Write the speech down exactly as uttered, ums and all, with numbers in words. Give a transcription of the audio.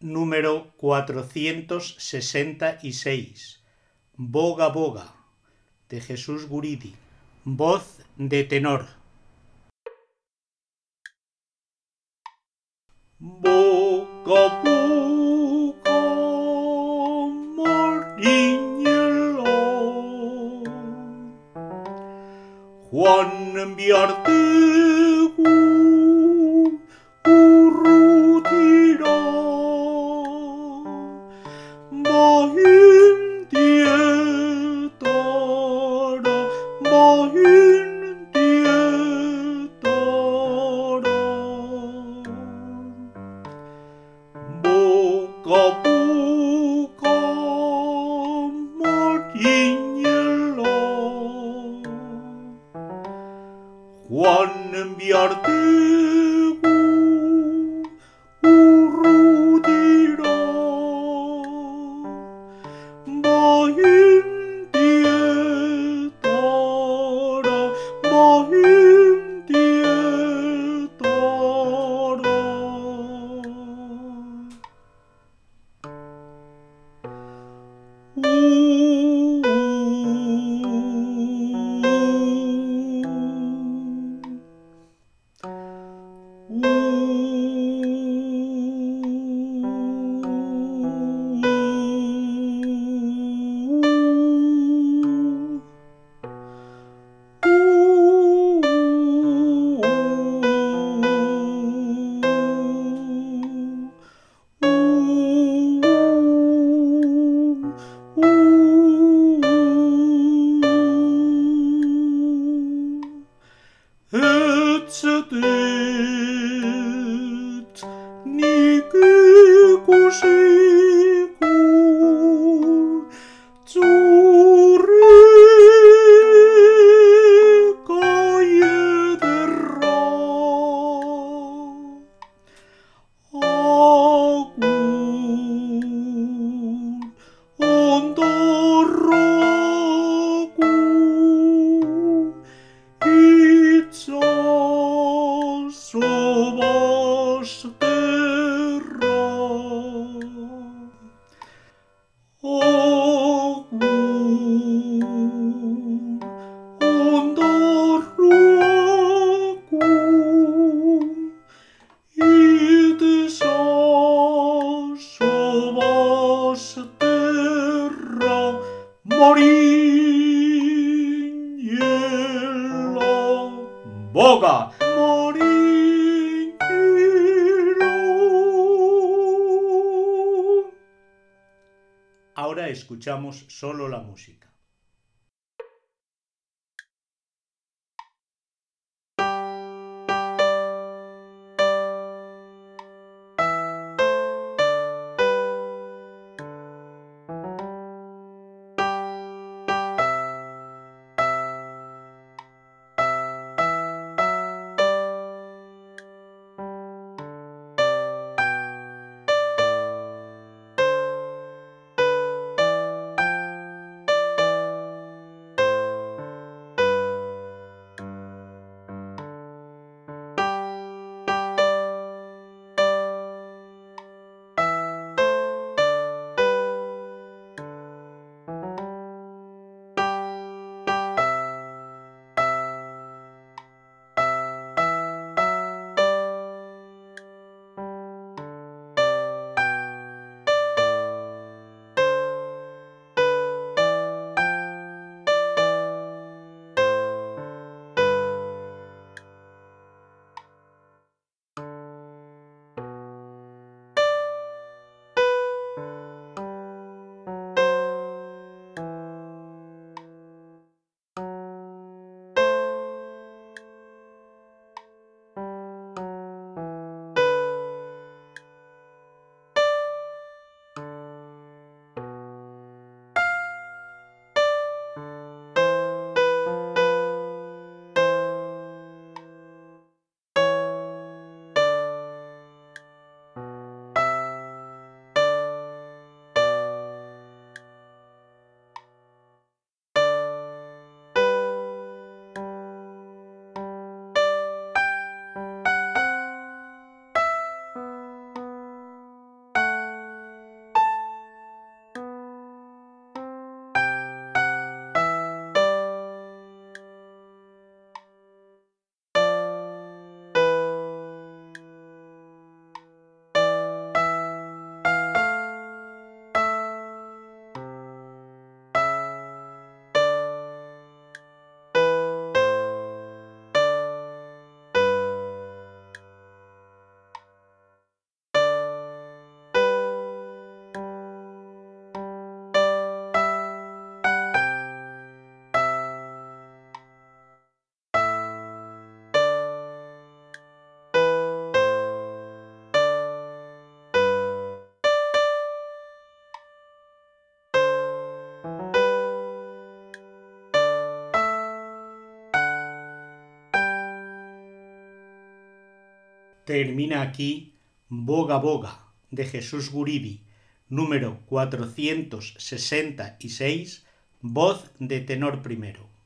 número cuatrocientos sesenta y seis. Boga Boga, de Jesús Guridi. Voz de tenor. Boga Boga, mariñelo, Juan Biartegu urrutira, bahin dietara, bahin dietara. Boga Boga, mariñelo, Juan Biartegu urrutira, bahin dietara, bahin dietara. Etzetet nik ikusiko zurrika ederra, agur ondarraku itzazo bazterra, agur ondarraku itzazo bazterra, mariñela. Boga, mariñelo. Ahora escuchamos solo la música. Termina aquí Boga Boga de Jesús Guridi, número cuatrocientos sesenta y seis, voz de tenor primero.